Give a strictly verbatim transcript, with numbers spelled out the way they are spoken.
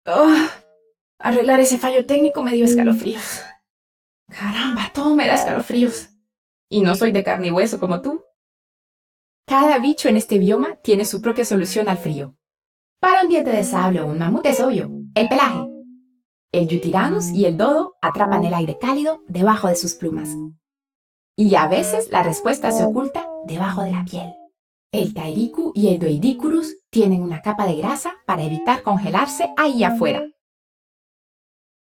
Oh, arreglar ese fallo técnico me dio escalofríos. Caramba, todo me da escalofríos. Y no soy de carne y hueso como tú. Cada bicho en este bioma tiene su propia solución al frío. Para un diente de sable o un mamut es obvio, el pelaje. El Yutirannus y el dodo atrapan el aire cálido debajo de sus plumas. Y a veces la respuesta se oculta debajo de la piel. El Tairiku y el Doedicurus tienen una capa de grasa para evitar congelarse ahí afuera.